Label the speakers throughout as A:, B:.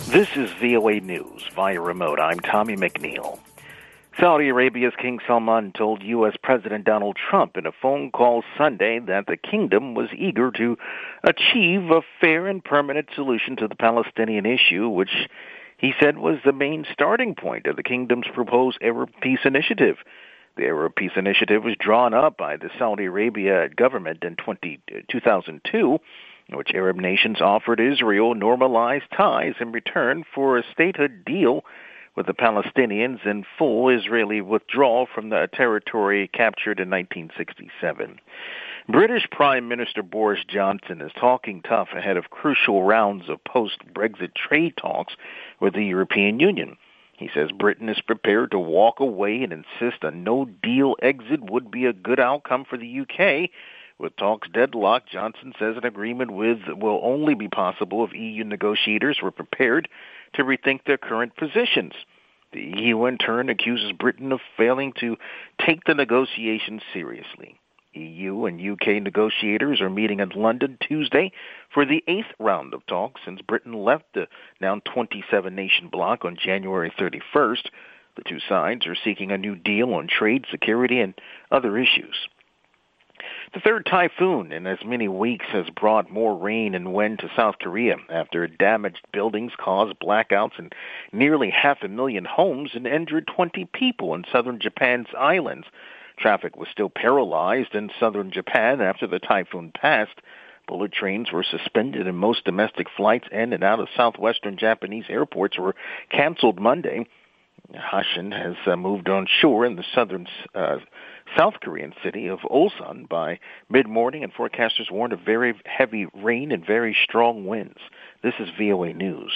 A: This is VOA News via remote. I'm Tommy McNeil. Saudi Arabia's King Salman told U.S. President Donald Trump in a phone call Sunday that the kingdom was eager to achieve a fair and permanent solution to the Palestinian issue, which he said was the main starting point of the kingdom's proposed Arab Peace Initiative. The Arab Peace Initiative was drawn up by the Saudi Arabia government in 2002, in which Arab nations offered Israel normalized ties in return for a statehood deal with the Palestinians and full Israeli withdrawal from the territory captured in 1967. British Prime Minister Boris Johnson is talking tough ahead of crucial rounds of post-Brexit trade talks with the European Union. He says Britain is prepared to walk away and insist a no-deal exit would be a good outcome for the UK. With talks deadlocked, Johnson says an agreement will only be possible if EU negotiators were prepared to rethink their current positions. The EU, in turn, accuses Britain of failing to take the negotiations seriously. EU and UK negotiators are meeting in London Tuesday for the 8th round of talks since Britain left the now 27-nation bloc on January 31st. The two sides are seeking a new deal on trade, security, and other issues. The third typhoon in as many weeks has brought more rain and wind to South Korea after damaged buildings caused blackouts in nearly 500,000 homes and injured 20 people in southern Japan's islands. Traffic was still paralyzed in southern Japan after the typhoon passed. Bullet trains were suspended and most domestic flights in and out of southwestern Japanese airports were canceled Monday. Hashin has moved on shore in the southern South Korean city of Ulsan by mid-morning, and forecasters warned of very heavy rain and very strong winds. This is VOA News.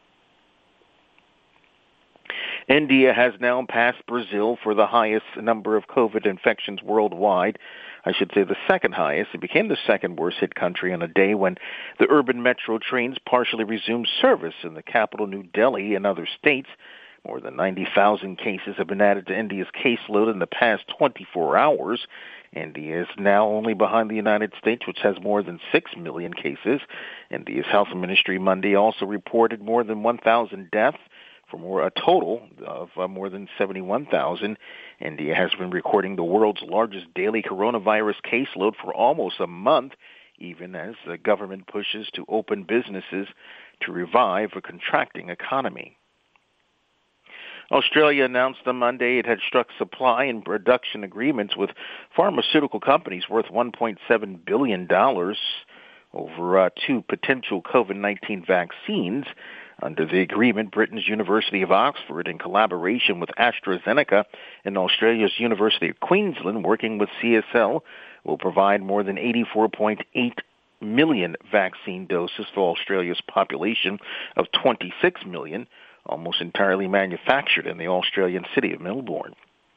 A: India has now passed Brazil for the highest number of COVID infections worldwide. I should say the second highest. It became the second worst hit country on a day when the urban metro trains partially resumed service in the capital, New Delhi, and other states. More than 90,000 cases have been added to India's caseload in the past 24 hours. India is now only behind the United States, which has more than 6 million cases. India's health ministry Monday also reported more than 1,000 deaths, for a total of more than 71,000. India has been recording the world's largest daily coronavirus caseload for almost a month, even as the government pushes to open businesses to revive a contracting economy. Australia announced on Monday it had struck supply and production agreements with pharmaceutical companies worth $1.7 billion over two potential COVID-19 vaccines. Under the agreement, Britain's University of Oxford, in collaboration with AstraZeneca and Australia's University of Queensland, working with CSL, will provide more than 84.8 million vaccine doses for Australia's population of 26 million, almost entirely manufactured in the Australian city of Melbourne.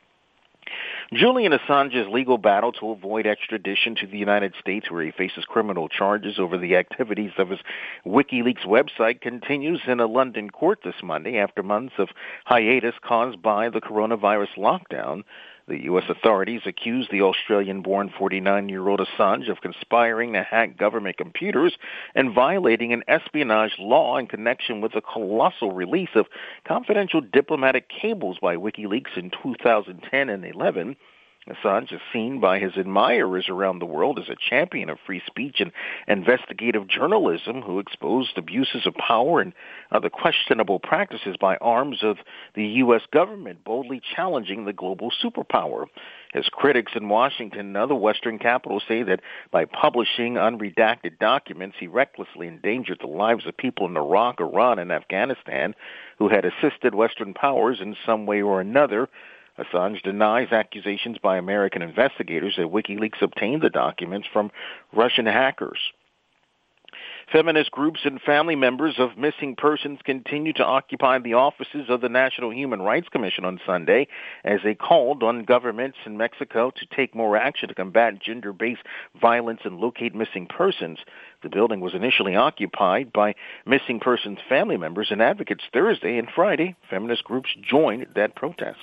A: Julian Assange's legal battle to avoid extradition to the United States, where he faces criminal charges over the activities of his WikiLeaks website, continues in a London court this Monday after months of hiatus caused by the coronavirus lockdown. The U.S. authorities accused the Australian-born 49-year-old Assange of conspiring to hack government computers and violating an espionage law in connection with the colossal release of confidential diplomatic cables by WikiLeaks in 2010 and 11. Assange is seen by his admirers around the world as a champion of free speech and investigative journalism who exposed abuses of power and other questionable practices by arms of the U.S. government, boldly challenging the global superpower. His critics in Washington and other Western capitals say that by publishing unredacted documents, he recklessly endangered the lives of people in Iraq, Iran, and Afghanistan who had assisted Western powers in some way or another. Assange denies accusations by American investigators that WikiLeaks obtained the documents from Russian hackers. Feminist groups and family members of missing persons continue to occupy the offices of the National Human Rights Commission on Sunday as they called on governments in Mexico to take more action to combat gender-based violence and locate missing persons. The building was initially occupied by missing persons' family members and advocates Thursday and Friday. Feminist groups joined that protest.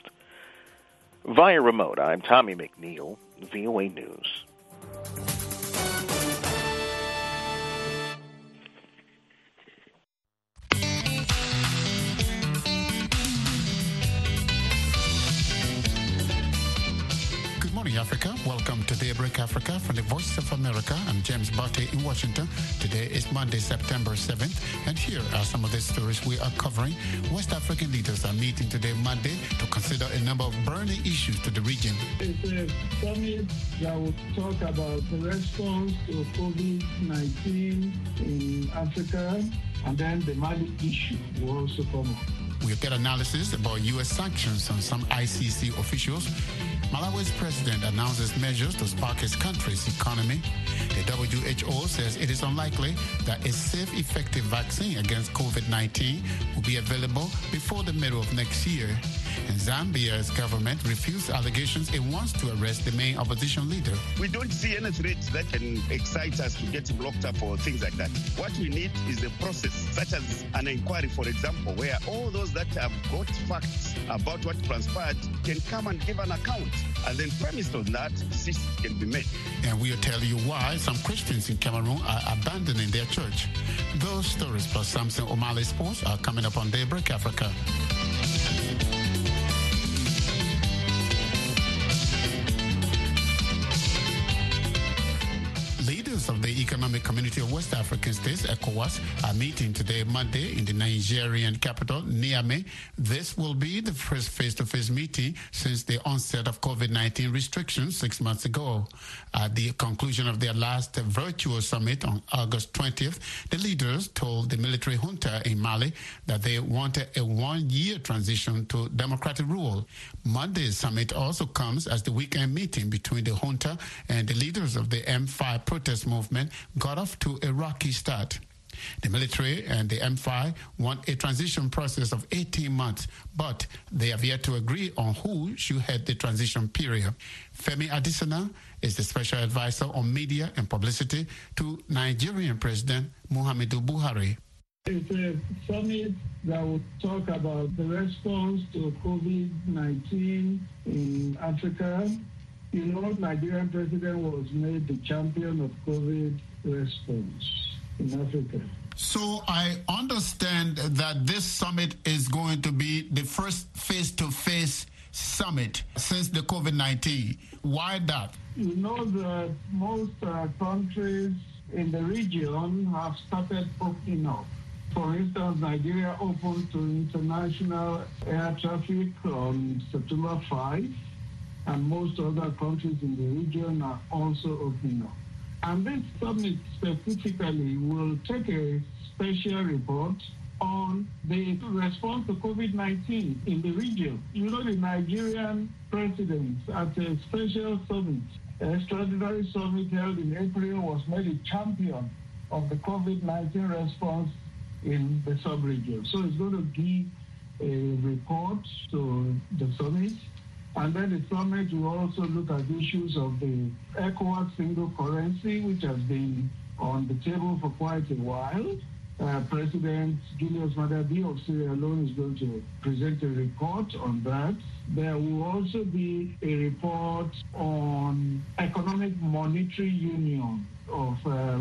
A: Via remote, I'm Tommy McNeil, VOA News.
B: to Daybreak Africa from the Voice of America. I'm James Barty in Washington. Today is Monday, September 7th, and here are some of the stories we are covering. West African leaders are meeting today, Monday, to consider a number of burning issues to the region.
C: It's a summit that will talk about the response to COVID-19 in Africa, and then the Mali issue will also come up.
B: We'll get analysis about U.S. sanctions on some ICC officials. Malawi's president announces measures to spark his country's economy. The WHO says it is unlikely that a safe, effective vaccine against COVID-19 will be available before the middle of next year. And Zambia's government refused allegations it wants to arrest the main opposition leader.
D: We don't see any threat that can excite us to get locked up or things like that. What we need is a process, such as an inquiry, for example, where all those that have got facts about what transpired can come and give an account. And then premised on that, decisions can be made.
B: And we'll tell you why some Christians in Cameroon are abandoning their church. Those stories plus Samson O'Malley Sports are coming up on Daybreak Africa. Of the Economic Community of West African States, ECOWAS, are meeting today, Monday, in the Nigerian capital, Niamey. This will be the first face-to-face meeting since the onset of COVID-19 restrictions 6 months ago. At the conclusion of their last virtual summit on August 20th, the leaders told the military junta in Mali that they wanted a one-year transition to democratic rule. Monday's summit also comes as the weekend meeting between the junta and the leaders of the M5 protest movement got off to a rocky start. The military and the M5 want a transition process of 18 months, but they have yet to agree on who should head the transition period. Femi Adesina is the special advisor on media and publicity to Nigerian President Muhammadu Buhari.
C: It's a summit that will talk about the response to COVID-19 in Africa. You know, Nigerian president was made the champion of COVID response in Africa.
B: So I understand that this summit is going to be the first face-to-face summit since the COVID-19. Why that?
C: You know that most countries in the region have started opening up. For instance, Nigeria opened to international air traffic on September 5. And most other countries in the region are also opening up. And this summit specifically will take a special report on the response to COVID-19 in the region. You know, the Nigerian president at a special summit, an extraordinary summit held in April, was made a champion of the COVID-19 response in the sub-region. So it's going to give a report to the summit. And then the summit will also look at issues of the ECOWAS single currency, which has been on the table for quite a while. President Julius Maada Bio of Sierra Leone is going to present a report on that. There will also be a report on economic monetary union of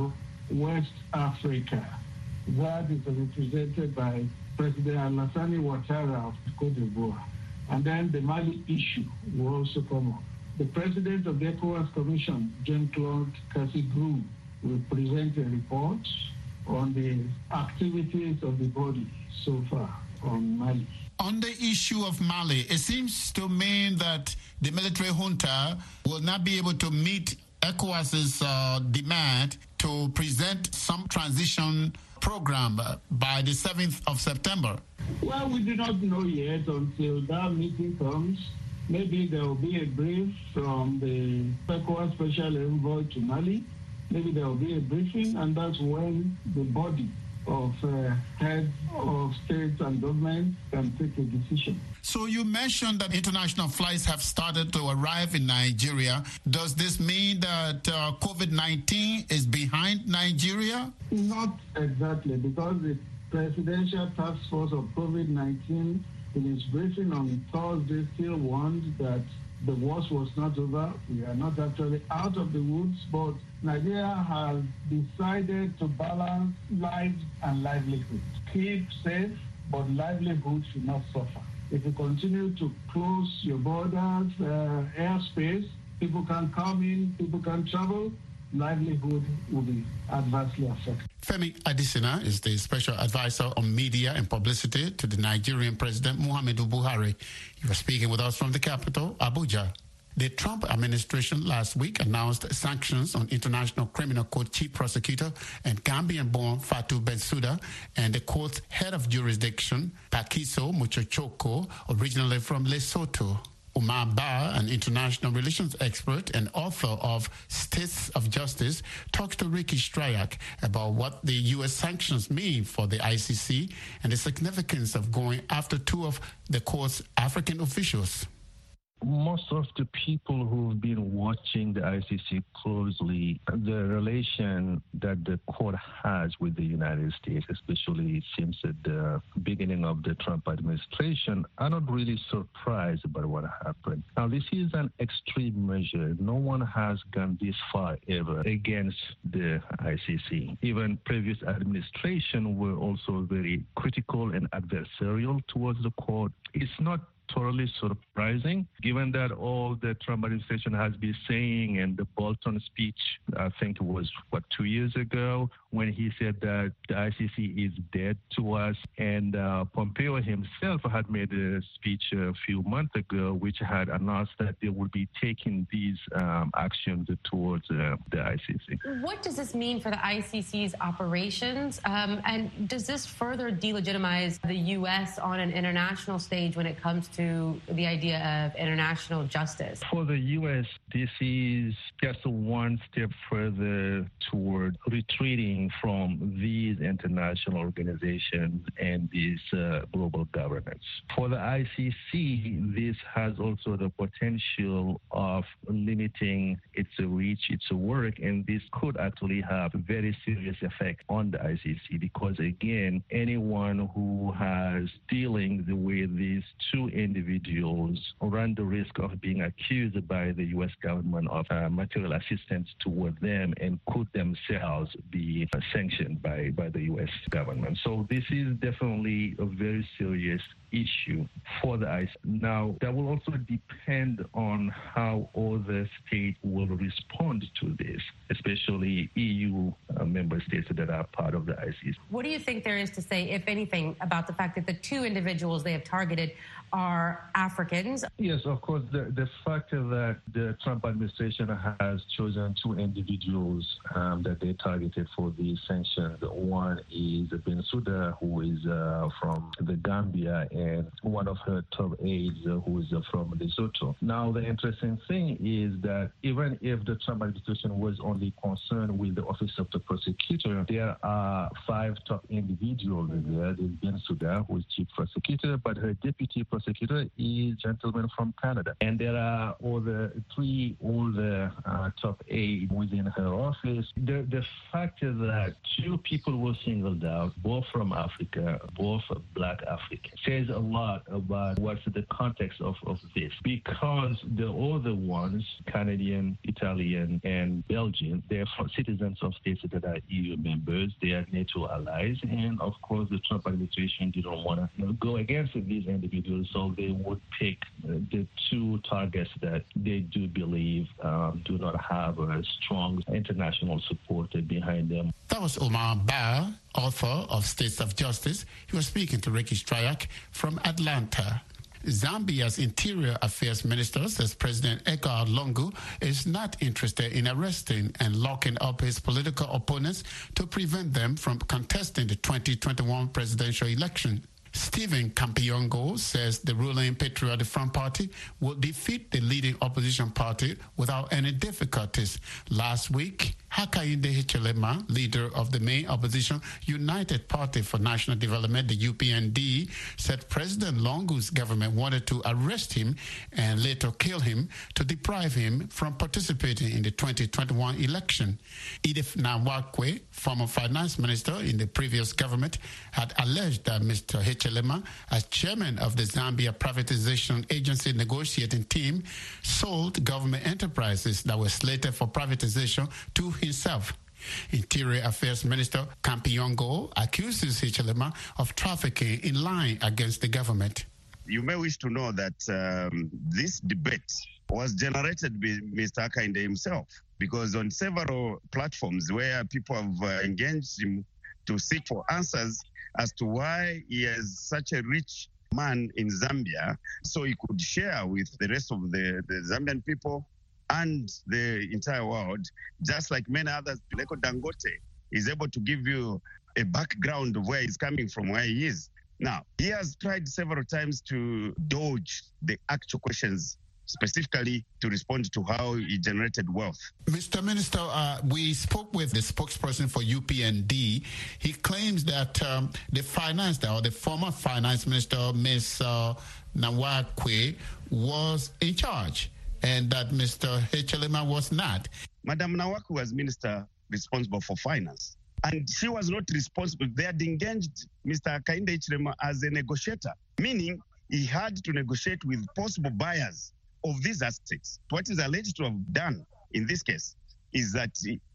C: West Africa. That is represented by President Alassane Ouattara of Cote d'Ivoire. And then the Mali issue will also come up. The president of the ECOWAS Commission, Jean-Claude Cassigrou, will present a report on the activities of the body so far on Mali.
B: On the issue of Mali, it seems to mean that the military junta will not be able to meet ECOWAS's demand to present some transition program by the 7th of September.
C: Well, we do not know yet until that meeting comes. Maybe there will be a brief from the ECOWAS Special Envoy to Mali. Maybe there will be a briefing, and that's when the body of heads of states and government can take a decision.
B: So you mentioned that international flights have started to arrive in Nigeria. Does this mean that COVID-19 is behind Nigeria?
C: Not exactly, because the Presidential Task Force of COVID-19 in its briefing on Thursday still warned that the worst was not over. We are not actually out of the woods, but Nigeria has decided to balance lives and livelihood. Keep safe, but livelihood should not suffer. If you continue to close your borders, airspace, people can come in, people can travel, livelihood will be adversely affected.
B: Femi Adesina is the special advisor on media and publicity to the Nigerian President Muhammadu Buhari. He was speaking with us from the capital, Abuja. The Trump administration last week announced sanctions on International Criminal Court Chief Prosecutor and Gambian-born Fatou Bensouda and the court's head of jurisdiction, Pakiso Muchochoko, originally from Lesotho. Umar Ba, an international relations expert and author of States of Justice, talks to Ricky Strayak about what the U.S. sanctions mean for the ICC and the significance of going after two of the court's African officials.
E: Most of the people who've been watching the ICC closely, the relation that the court has with the United States, especially since at the beginning of the Trump administration, are not really surprised about what happened. Now, this is an extreme measure. No one has gone this far ever against the ICC. Even previous administration were also very critical and adversarial towards the court. It's not totally surprising, given that all the Trump administration has been saying, and the Bolton speech, I think it was, 2 years ago, when he said that the ICC is dead to us. And Pompeo himself had made a speech a few months ago, which had announced that they would be taking these actions towards the ICC.
F: What does this mean for the ICC's operations? And does this further delegitimize the U.S. on an international stage when it comes to the idea of international justice?
E: For the U.S., this is just one step further toward retreating from these international organizations and this global governance. For the ICC, this has also the potential of limiting its reach, its work, and this could actually have a very serious effect on the ICC because, again, anyone who has dealing with these two individuals run the risk of being accused by the U.S. government of material assistance toward them and could themselves be sanctioned by the U.S. government. So this is definitely a very serious issue for the ICC. Now, that will also depend on how other states will respond to this, especially EU member states that are part of the ICC.
F: What do you think there is to say, if anything, about the fact that the two individuals they have targeted are Africans?
E: Yes, of course. The fact that the Trump administration has chosen two individuals that they targeted for these sanctions. One is Bensouda, who is from the Gambia, and one of her top aides who is from Lesotho. Now, the interesting thing is that even if the Trump administration was only concerned with the office of the prosecutor, there are 5 top individuals there. There's Bensouda, who is chief prosecutor, but her deputy prosecutor is a gentleman from Canada. And there are three other top aides within her office. The fact that 2 people were singled out, both from Africa, both black Africans, says a lot about what's the context of this. Because the other ones, Canadian, Italian, and Belgian, they're citizens of states that are EU members. They are NATO allies. And of course, the Trump administration didn't want to go against these individuals, so they would pick the 2 targets that they do believe do not have a strong international support behind them.
B: That was Omar Ba, author of States of Justice. He was speaking to Ricky Strayak from Atlanta. Zambia's Interior Affairs Minister says President Edgar Lungu is not interested in arresting and locking up his political opponents to prevent them from contesting the 2021 presidential election. Stephen Kampiongo says the ruling Patriotic Front Party will defeat the leading opposition party without any difficulties. Last week, Hakainde Hichilema, leader of the main opposition United Party for National Development, the UPND, said President Lungu's government wanted to arrest him and later kill him to deprive him from participating in the 2021 election. Edith Nwakwe, former finance minister in the previous government, had alleged that Mr. Hichilema, as chairman of the Zambia Privatization Agency negotiating team, sold government enterprises that were slated for privatization to himself. Interior Affairs Minister Kampiongo accuses Hichilema of trafficking in line against the government.
D: You may wish to know that this debate was generated by Mr. Hakainde himself, because on several platforms where people have engaged him to seek for answers as to why he is such a rich man in Zambia, so he could share with the rest of the Zambian people and the entire world, just like many others. Aliko Dangote is able to give you a background of where he's coming from, where he is. Now, he has tried several times to dodge the actual questions, specifically to respond to how he generated wealth.
B: Mr. Minister, we spoke with the spokesperson for UPND. He claims that the former finance minister, Ms. Nawakwe, was in charge and that Mr. Hichilema was not.
D: Madam Nawakwe was minister responsible for finance, and she was not responsible. They had engaged Mr. Hakainde Hichilema as a negotiator, meaning he had to negotiate with possible buyers of these assets. What is alleged to have done in this case is that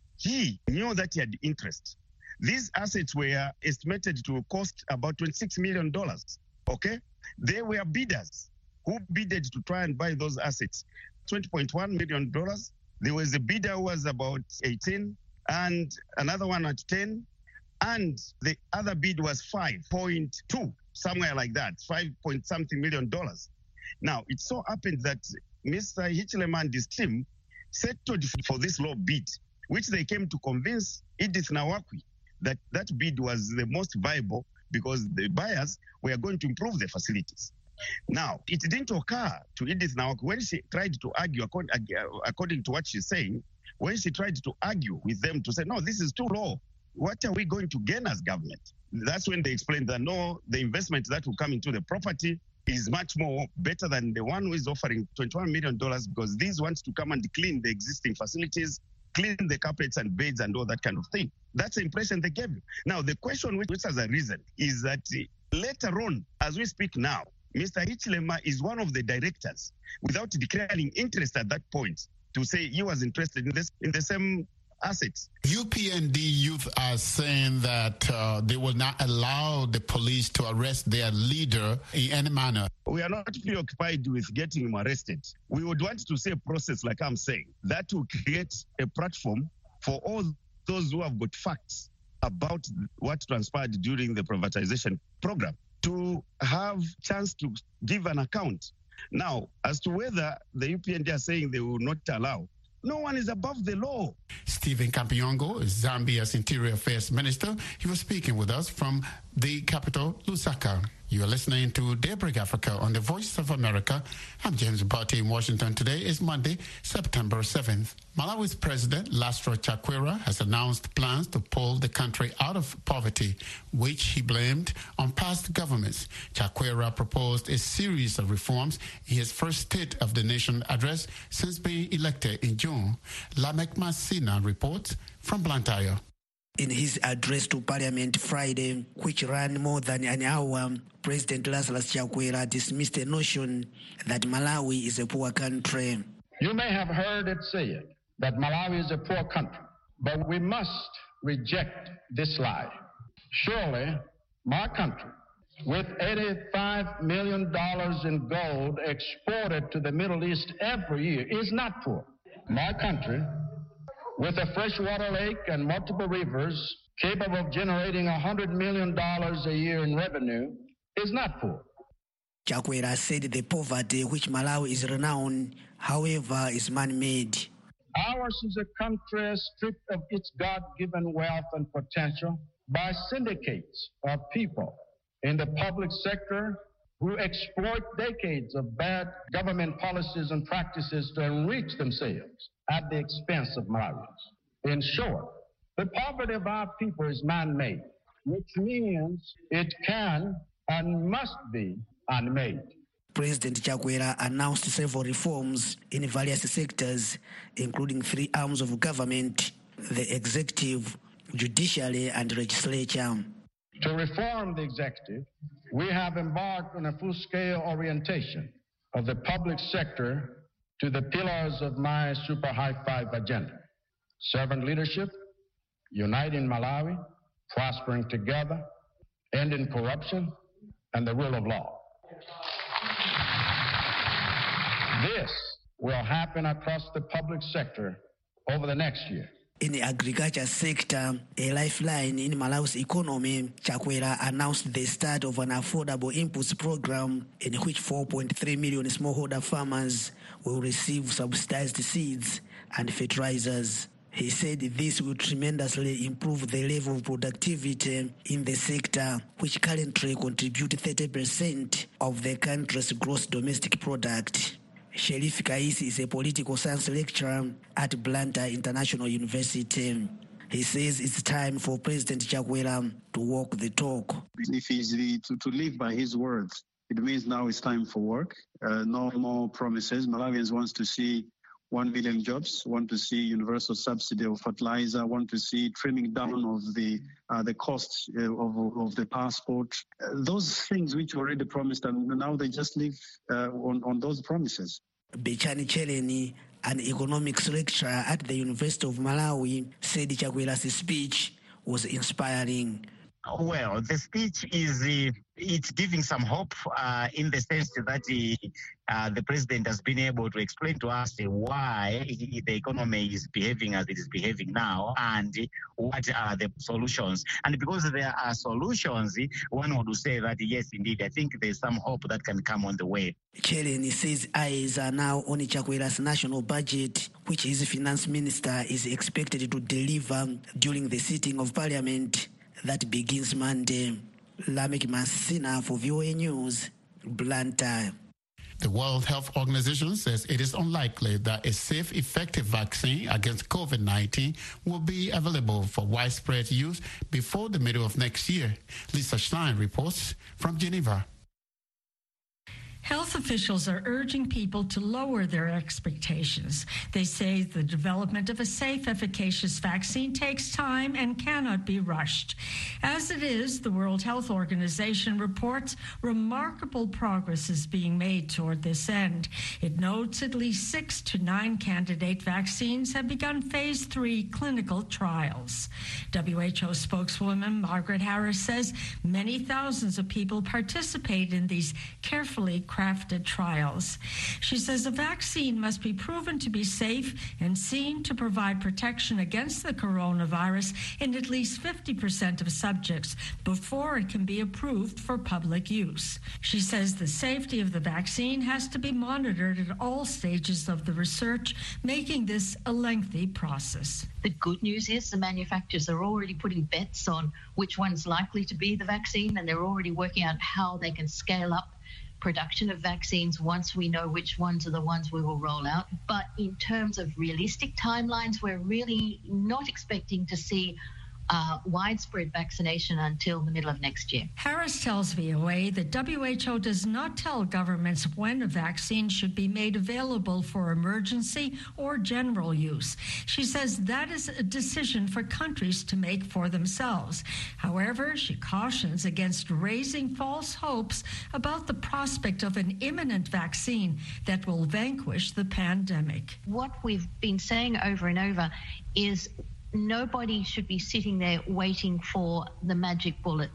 D: he knew that he had interest. These assets were estimated to cost about $26 million, okay? They were bidders who bidded to try and buy those assets. $20.1 million. There was a bidder who was about 18 and another one at 10. And the other bid was 5.2, somewhere like that, 5-point-something million dollars. Now, it so happened that Mr. Hichilema and his team settled for this low bid, which they came to convince Edith Nawakwe that that bid was the most viable because the buyers were going to improve the facilities. Now, it didn't occur to Edith Nawakwe when she tried to argue, according to what she's saying, when she tried to argue with them to say, no, this is too low. What are we going to gain as government? That's when they explained that, no, the investment that will come into the property is much more better than the one who is offering $21 million because these want to come and clean the existing facilities, clean the carpets and beds and all that kind of thing. That's the impression they gave you. Now, the question which has arisen is that later on, as we speak now, Mr. Hichilema is one of the directors without declaring interest at that point to say he was interested in the same assets.
B: UPND youth are saying that they will not allow the police to arrest their leader in any manner.
D: We are not preoccupied with getting him arrested. We would want to see a process, like I'm saying, that will create a platform for all those who have got facts about what transpired during the privatization program to have chance to give an account. Now, as to whether the UPND are saying they will not allow, no one is above the law.
B: Stephen Kampiongo is Zambia's Interior Affairs Minister. He was speaking with us from the capital, Lusaka. You are listening to Daybreak Africa on the Voice of America. I'm James Barty in Washington. Today is Monday, September 7th. Malawi's President Lastra Chakwera has announced plans to pull the country out of poverty, which he blamed on past governments. Chakwera proposed a series of reforms in his first State of the Nation address since being elected in June. Lamek Masina reports from Blantyre.
G: In his address to Parliament Friday, which ran more than an hour, President Lazarus Chakwera dismissed the notion that Malawi is a poor country.
H: You may have heard it said that Malawi is a poor country, but we must reject this lie. Surely, my country, with $85 million in gold exported to the Middle East every year, is not poor. My country, with a freshwater lake and multiple rivers capable of generating $100 million a year in revenue, is not poor.
G: Chakwera said the poverty which Malawi is renowned, however, is man-made.
H: Ours is a country stripped of its God-given wealth and potential by syndicates of people in the public sector who exploit decades of bad government policies and practices to enrich themselves at the expense of Malawians. In short, the poverty of our people is man-made, which means it can and must be unmade.
G: President Chakwera announced several reforms in various sectors, including 3 arms of government, the executive, judiciary, and legislature.
H: To reform the executive, we have embarked on a full-scale orientation of the public sector to the pillars of my super high-five agenda: servant leadership, uniting Malawi, prospering together, ending corruption, and the rule of law. This will happen across the public sector over the next year.
G: In the agriculture sector, a lifeline in Malawi's economy, Chakwera announced the start of an affordable inputs program in which 4.3 million smallholder farmers will receive subsidized seeds and fertilizers. He said this will tremendously improve the level of productivity in the sector, which currently contributes 30% of the country's gross domestic product. Sherif Kaisi is a political science lecturer at Blantyre International University. He says it's time for President Chakwera to walk the talk.
C: If he's to live by his words, it means now it's time for work. No more promises. Malawians want to see 1 million jobs, want to see universal subsidy of fertilizer, want to see trimming down of the costs of the passport. Those things which were already promised, and now they just live on those promises.
G: Bechani Cheleni, an economics lecturer at the University of Malawi, said Chakwera's speech was inspiring.
I: Well, the speech it's giving some hope in the sense that the president has been able to explain to us why the economy is behaving as it is behaving now and what are the solutions. And because there are solutions, one would say that, yes, indeed, I think there's some hope that can come on the way.
G: Cheleni says eyes are now on Chakwera's national budget, which his finance minister is expected to deliver during the sitting of parliament that begins Monday. Lamek Masina for VOA News, Blantyre.
B: The World Health Organization says it is unlikely that a safe, effective vaccine against COVID-19 will be available for widespread use before the middle of next year. Lisa Schlein reports from Geneva.
J: Health officials are urging people to lower their expectations. They say the development of a safe, efficacious vaccine takes time and cannot be rushed. As it is, the World Health Organization reports remarkable progress is being made toward this end. It notes at least 6 to 9 candidate vaccines have begun phase 3 clinical trials. WHO spokeswoman Margaret Harris says many thousands of people participate in these carefully crafted trials. She says a vaccine must be proven to be safe and seen to provide protection against the coronavirus in at least 50% of subjects before it can be approved for public use. She says the safety of the vaccine has to be monitored at all stages of the research, making this a lengthy process.
K: The good news is the manufacturers are already putting bets on which one's likely to be the vaccine, and they're already working out how they can scale up production of vaccines once we know which ones are the ones we will roll out. But in terms of realistic timelines, we're really not expecting to see widespread vaccination until the middle of next year.
J: Harris tells VOA that WHO does not tell governments when a vaccine should be made available for emergency or general use. She says that is a decision for countries to make for themselves. However, she cautions against raising false hopes about the prospect of an imminent vaccine that will vanquish the pandemic.
K: What we've been saying over and over is nobody should be sitting there waiting for the magic bullet,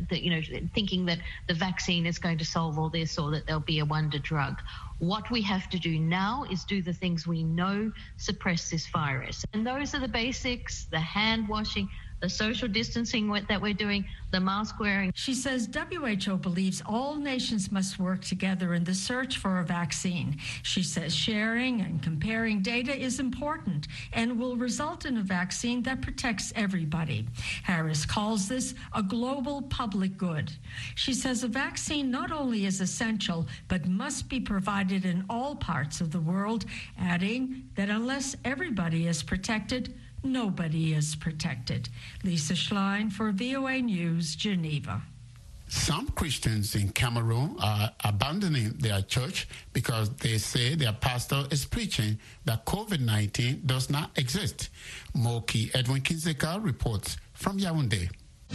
K: thinking that the vaccine is going to solve all this or that there'll be a wonder drug. What we have to do now is do the things we know suppress this virus. And those are the basics, the hand washing, the social distancing that we're doing, the mask wearing.
J: She says WHO believes all nations must work together in the search for a vaccine. She says sharing and comparing data is important and will result in a vaccine that protects everybody. Harris calls this a global public good. She says a vaccine not only is essential, but must be provided in all parts of the world, adding that unless everybody is protected, nobody is protected. Lisa Schlein for VOA News, Geneva.
B: Some Christians in Cameroon are abandoning their church because they say their pastor is preaching that COVID-19 does not exist. Moki Edwin Kinzeka reports from Yaoundé.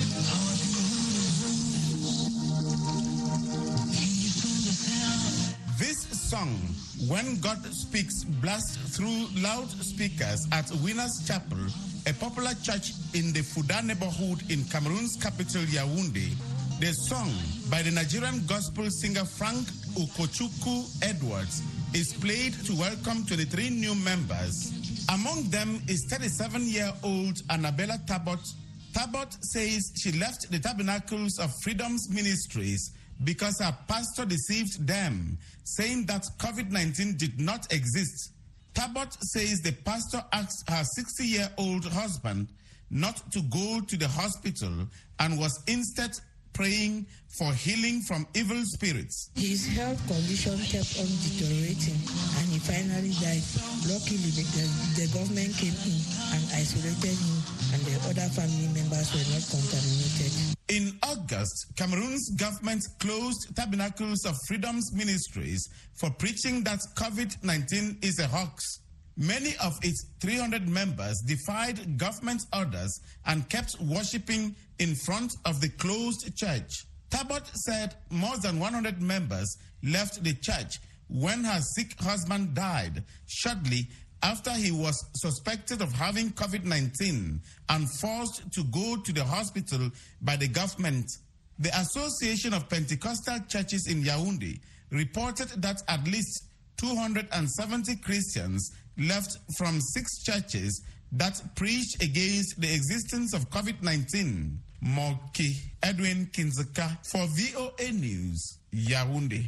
L: This song, When God Speaks, blasts through loudspeakers at Winners Chapel, a popular church in the Fuda neighborhood in Cameroon's capital, Yaoundé. The song, by the Nigerian gospel singer Frank Ukochukwu Edwards, is played to welcome 23 new members. Among them is 37-year-old Annabella Tabot. Tabot says she left the Tabernacles of Freedom's ministries because her pastor deceived them, saying that COVID-19 did not exist. Tabot says the pastor asked her 60-year-old husband not to go to the hospital and was instead praying for healing from evil spirits.
M: His health condition kept on deteriorating and he finally died. Luckily, the government came in and isolated him and the other family members were not contaminated.
L: In August, Cameroon's government closed Tabernacles of Freedom's ministries for preaching that COVID-19 is a hoax. Many of its 300 members defied government orders and kept worshipping in front of the closed church. Tabot said more than 100 members left the church when her sick husband died shortly after he was suspected of having COVID-19 and forced to go to the hospital by the government. The Association of Pentecostal Churches in Yaoundé reported that at least 270 Christians left from 6 churches that preach against the existence of COVID-19. Moki Edwin Kinzaka for VOA News, Yaoundé.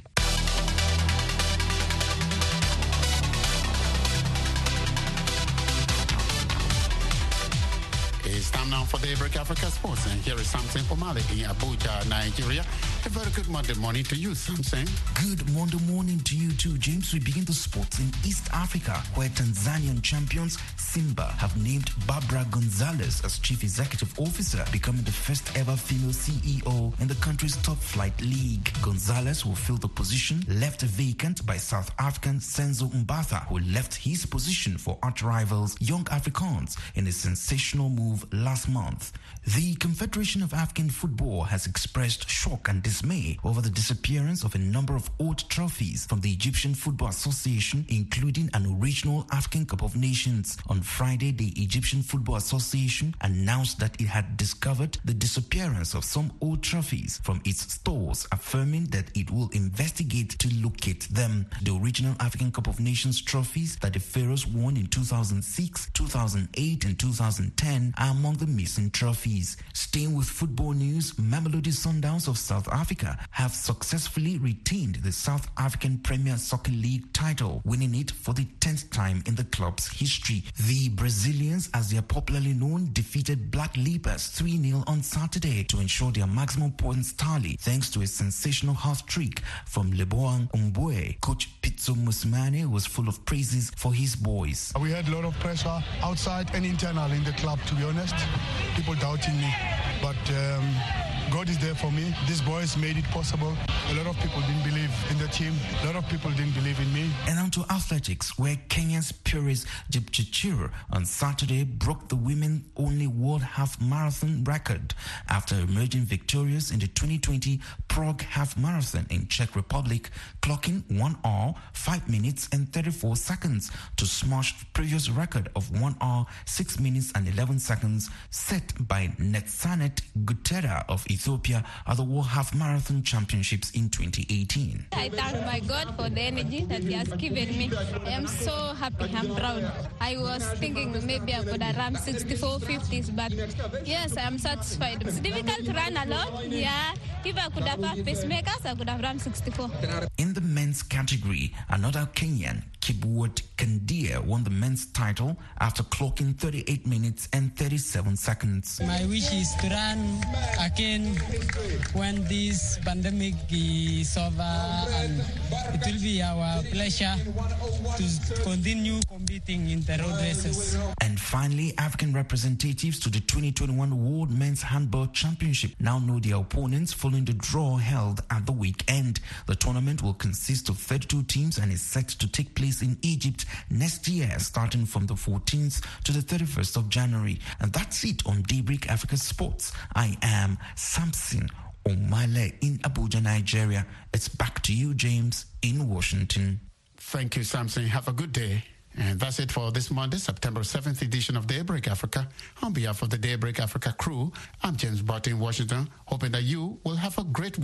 B: It's time now for Daybreak Africa Sports, and here is Samson Omale in Abuja, Nigeria. A very good Monday morning to you, Samson.
N: Good Monday morning to you too, James. We begin the sports in East Africa, where Tanzanian champions Simba have named Barbara Gonzalez as Chief Executive Officer, becoming the first ever female CEO in the country's top flight league. Gonzalez will fill the position left vacant by South African Senzo Mbatha, who left his position for arch-rivals Young Africans in a sensational move last month. The Confederation of African Football has expressed shock and dismay over the disappearance of a number of old trophies from the Egyptian Football Association, including an original African Cup of Nations. On Friday, the Egyptian Football Association announced that it had discovered the disappearance of some old trophies from its stores, affirming that it will investigate to locate them. The original African Cup of Nations trophies that the Pharaohs won in 2006, 2008 and 2010 are among the missing trophies. Staying with football news, Mamelodi Sundowns of South Africa have successfully retained the South African Premier Soccer League title, winning it for the 10th time in the club's history. The Brazilians, as they are popularly known, defeated Black Leopards 3-0 on Saturday to ensure their maximum points tally, thanks to a sensational hat-trick from Leboang Umbue. Coach Pitso Mosimane was full of praises for his boys.
O: We had a lot of pressure outside and internal in the club, to be honest. People doubting me, but God is there for me. These boys made it possible. A lot of people didn't believe in the team. A lot of people didn't believe in me.
N: And on to athletics, where Kenya's Purist Jepchirchir on Saturday broke the women-only World Half Marathon record after emerging victorious in the 2020 Prague Half Marathon in Czech Republic, clocking 1 hour, 5 minutes and 34 seconds to smash the previous record of 1 hour, 6 minutes and 11 seconds set by Netsanet Gutera of Ethiopia at the World Half Marathon Championships in 2018.
P: I thank my God for the energy that He has given me. I am so happy, I'm proud. I was thinking maybe I could have run 64.50s, but yes, I am satisfied. It's difficult to run alone, yeah. If I could have had pacemakers, I could have run 64.
N: In the men's category, another Kenyan, Kibwot Kandia, won the men's title after clocking 38 minutes and 37 seconds.
Q: My wish is to run again when this pandemic is over, and it will be our pleasure to continue competing in the road races.
N: And finally, African representatives to the 2021 World Men's Handball Championship now know their opponents following the draw held at the weekend. The tournament will consist of 32 teams and is set to take place in Egypt next year, starting from the 14th to the 31st of January. And that's it on Daybreak Africa Sports. I am Samson Omale in Abuja, Nigeria. It's back to you, James, in Washington.
B: Thank you, Samson. Have a good day. And that's it for this Monday, September 7th edition of Daybreak Africa. On behalf of the Daybreak Africa crew, I'm James Barton in Washington, hoping that you will have a great week.